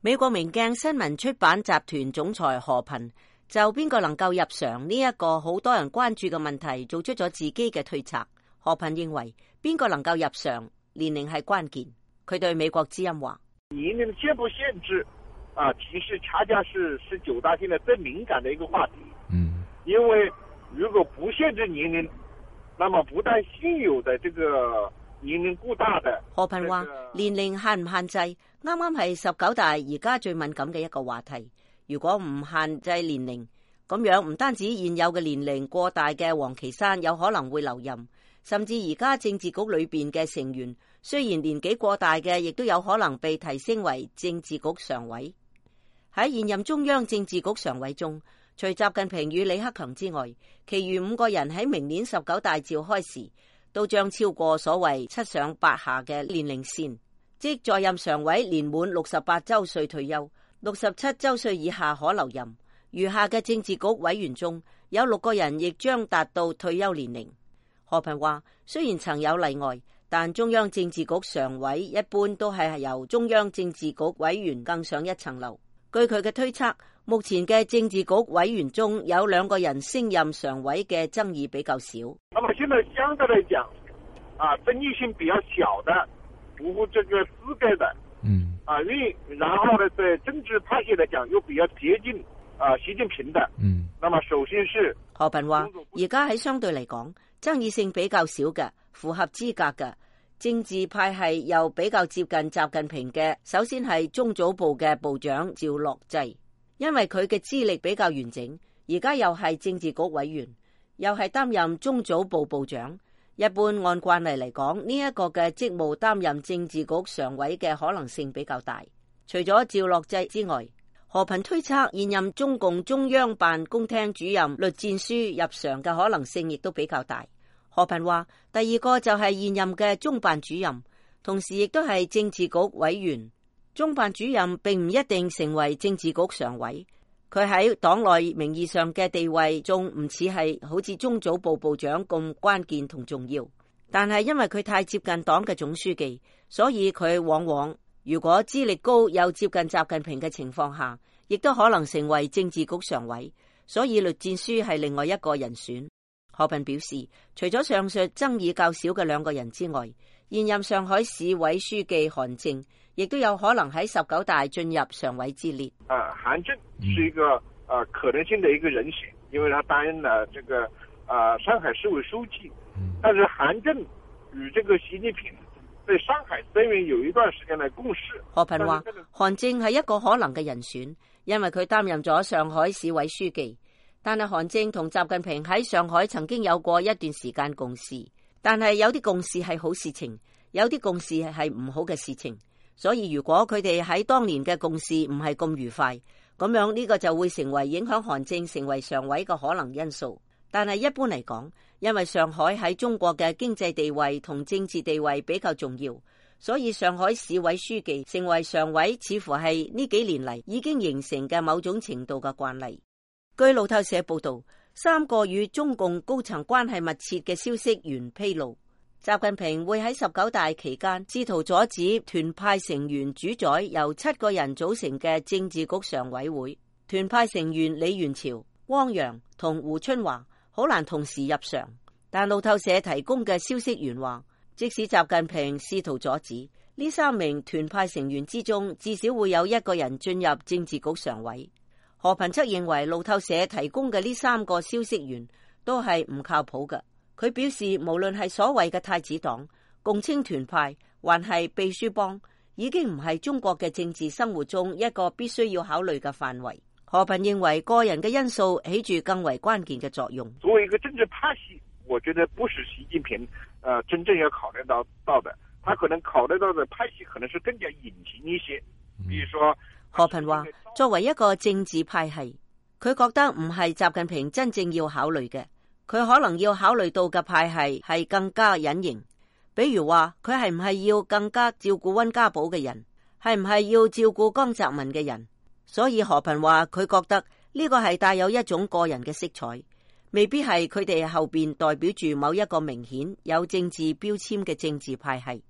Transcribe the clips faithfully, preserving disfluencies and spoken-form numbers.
美國明鏡新聞出版集團總裁何頻就邊個能夠入常呢一個好多人關注嘅問題，做出咗自己嘅推測。何頻認為邊個能夠入常，年齡係關鍵。佢對美國之音話： 年齡限不限制啊，其實恰恰是是九大現在最敏感的一個話題。嗯，因為如果不限制年齡，那麼不但現有的這個年齡過大的。 何頻話：年齡限唔限制，啱啱係十九大而家最敏感嘅一個話題。如果唔限制年齡，咁樣唔單止現有嘅年齡過大嘅王岐山有可能會留任，甚至而家政治局裏邊嘅成員雖然年紀過大嘅，亦都有可能被提升為政治局常委。喺現任中央政治局常委中，除習近平與李克強之外，其餘五個人喺明年十九大召開時都將超過所謂七上八下嘅年齡線，即在任常委年滿六十八周歲退休，六十七周歲以下可留任。餘下嘅政治局委員中有六個人亦將達到退休年齡。何頻話：雖然曾有例外，但中央政治局常委一般都係由中央政治局委員更上一層樓。據佢嘅推測，目前嘅政治局委員中有兩個人升任常委嘅爭議比較少。 那麼現在相對來講，啊，爭議性比較小的，符合這個資格的，嗯，啊，然後呢，在政治派系來講又比較接近啊習近平的，嗯，那麼首先是何頻話，而家喺相對嚟講，爭議性比較少嘅，符合資格嘅。政治派系又比較接近習近平嘅，首先係中組部嘅部長趙樂際，因為佢嘅資歷比較完整，而家又係政治局委員，又係擔任中組部部長。一般按慣例嚟講，呢一個嘅職務擔任政治局常委嘅可能性比較大。除咗趙樂際之外，何頻推測現任中共中央辦公廳主任栗戰書入常嘅可能性亦都比較大。何頻話：第二個就係現任嘅中辦主任，同時亦都係政治局委員。中辦主任並唔一定成為政治局常委，佢喺黨內名義上嘅地位仲唔似係好似中組部部長咁關鍵同重要。但係因為佢太接近黨嘅總書記，所以佢往往如果資歷高又接近習近平嘅情況下，亦都可能成為政治局常委。所以栗戰書係另外一個人選。何頻表示，除咗上述爭議較少嘅兩個人之外，現任上海市委書記韓正亦都有可能喺十九大進入常委之列。 啊，韓正是一個啊可能性的一個人選，因為他擔任了這個啊上海市委書記。但是韓正與這個習近平在上海雖然有一段時間的共事。 何頻話，韓正係一個可能嘅人選，因為佢擔任咗上海市委書記。但係韓正同習近平喺上海曾經有過一段時間共事，但係有啲共事係好事情，有啲共事係唔好嘅事情。所以如果佢哋喺當年嘅共事唔係咁愉快，咁樣呢個就會成為影響韓正成為常委嘅可能因素。但係一般嚟講，因為上海喺中國嘅經濟地位同政治地位比較重要，所以上海市委書記成為常委似乎係呢幾年嚟已經形成嘅某種程度嘅慣例。據路透社報道，三個與中共高層關係密切嘅消息源披露，習近平會喺十九大期間試圖阻止團派成員主宰由七個人組成嘅政治局常委會。團派成員李源潮、汪洋同胡春華好難同時入常，但路透社提供嘅消息源話，即使習近平試圖阻止，呢三名團派成員之中至少會有一個人進入政治局常委。何頻則認為路透社提供嘅呢三個消息源都係唔靠譜嘅。佢表示，無論係所謂嘅太子黨、共青團派，還係秘書幫，已經唔係中國嘅政治生活中一個必須要考慮嘅範圍。何頻認為個人嘅因素起住更為關鍵嘅作用。 作為一個政治派系，我覺得不是習近平呃真正要考慮到到的，他可能考慮到的派系可能是更加隱形一些，比如說。 何頻話，作為一個政治派系，佢覺得唔係習近平真正要考慮嘅，佢可能要考慮到嘅派系係更加隱形。比如話，佢係唔係要更加照顧溫家寶嘅人，係唔係要照顧江澤民嘅人。所以何頻話，佢覺得呢個係帶有一種個人嘅色彩，未必係佢哋後邊代表住某一個明顯有政治標籤嘅政治派系。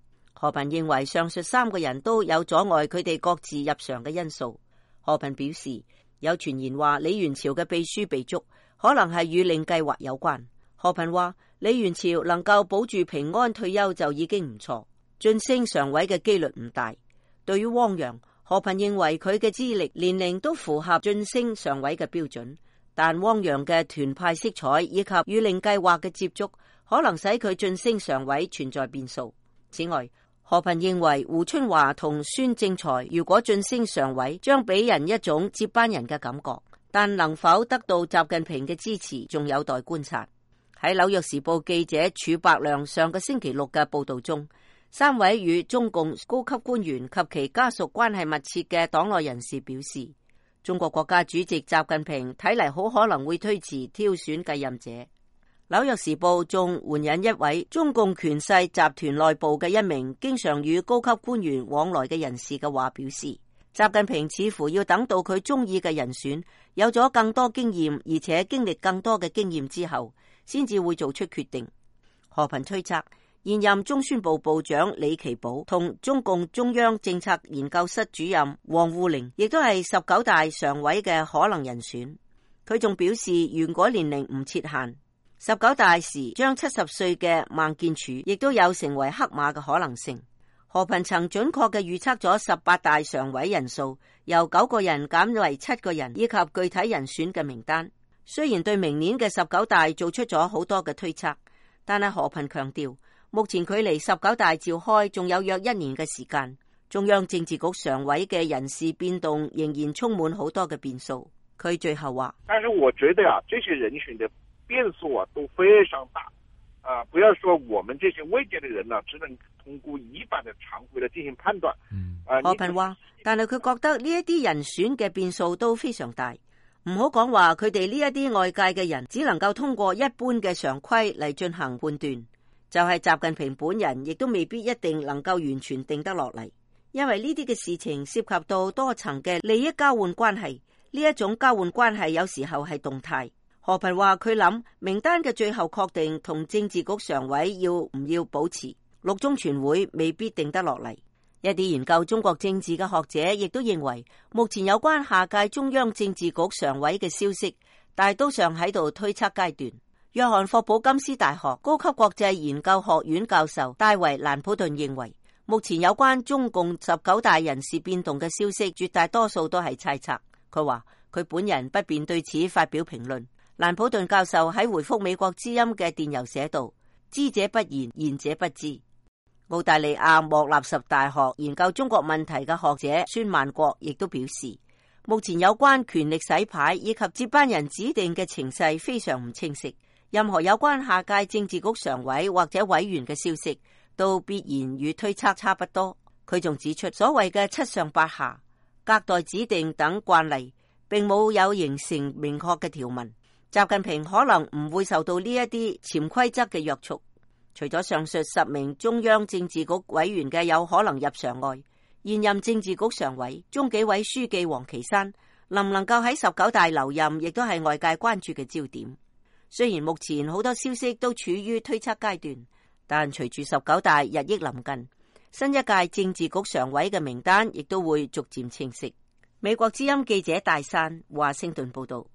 何頻認為上述三個人都有阻礙佢哋各自入常嘅因素。何頻表示，有傳言話李元朝嘅秘書被捉，可能係與令計劃有關。何頻話，李元朝能夠保住平安退休就已經唔錯，晉升常委嘅幾率唔大。對於汪洋，何頻認為佢嘅資歷、年齡都符合晉升常委嘅標準，但汪洋嘅團派色彩以及與令計劃嘅接觸，可能使佢晉升常委存在變數。此外，何頻認為胡春華同孫政才如果晉升常委，將俾人一種接班人嘅感覺，但能否得到習近平嘅支持，仲有待觀察。喺紐約時報記者褚伯亮上個星期六嘅報道中，三位與中共高級官員及其家屬關係密切嘅黨內人士表示，中國國家主席習近平睇嚟好可能會推遲挑選繼任者。紐約時報仲援引一位中共權勢集團內部嘅一名經常與高級官員往來嘅人士嘅話表示，習近平似乎要等到佢中意嘅人選有咗更多經驗，而且經歷更多嘅經驗之後，先至會做出決定。何頻推測，現任中宣部部長李奇葆同中共中央政策研究室主任王滬寧亦都係十九大常委嘅可能人選。佢仲表示，如果年齡唔設限，十九大時將七十歲嘅孟建柱亦都有成為黑馬嘅可能性。何頻曾準確嘅預測咗十八大常委人數由九個人減為七個人，以及具體人選嘅名單。雖然對明年嘅十九大做出咗好多嘅推測，但係何頻強調，目前距離十九大召開仲有約一年嘅時間，中央政治局常委嘅人事變動仍然充滿好多嘅變數。佢最後話： 但是我覺得啊，這些人選的變數啊都非常大，啊，不要說我們這些外界的人呢、啊，只能通過一般的常規來進行判斷。啊， 何頻話，但係佢覺得呢一啲人選嘅變數都非常大，唔好講話佢哋呢一啲外界嘅人只能夠通過一般嘅常規嚟進行判斷，就係習近平本人亦都未必一定能夠完全定得落嚟，因為呢啲嘅事情涉及到多層嘅利益交換關係，呢一種交換關係有時候係動態。何頻話佢諗名單嘅最後確定同政治局常委要唔要保持六中全會未必定得落嚟。一啲研究中國政治嘅學者亦都認為，目前有關下屆中央政治局常委嘅消息大都尚喺度推測階段。約翰霍普金斯大學高級國際研究學院教授戴維蘭普頓認為，目前有關中共十九大人事變動嘅消息絕大多數都係猜測。佢話佢本人不便對此發表評論。蘭普頓教授喺回覆美國之音嘅電郵寫道：知者不言，言者不知。澳大利亞莫納什大學研究中國問題嘅學者孫萬國亦都表示，目前有關權力洗牌以及接班人指定嘅情勢非常唔清晰，任何有關下屆政治局常委或者委員嘅消息都必然與推測差不多。佢仲指出，所謂嘅七上八下、隔代指定等慣例並冇有形成明確嘅條文。習近平可能唔會受到呢一啲潛規則嘅約束。除咗上述十名中央政治局委員嘅有可能入常外，現任政治局常委、中紀委書記王岐山能唔能夠喺十九大留任，亦都係外界關注嘅焦點。雖然目前好多消息都處於推測階段，但隨住十九大日益臨近，新一屆政治局常委嘅名單亦都會逐漸清晰。美國之音記者戴珊華盛頓報道。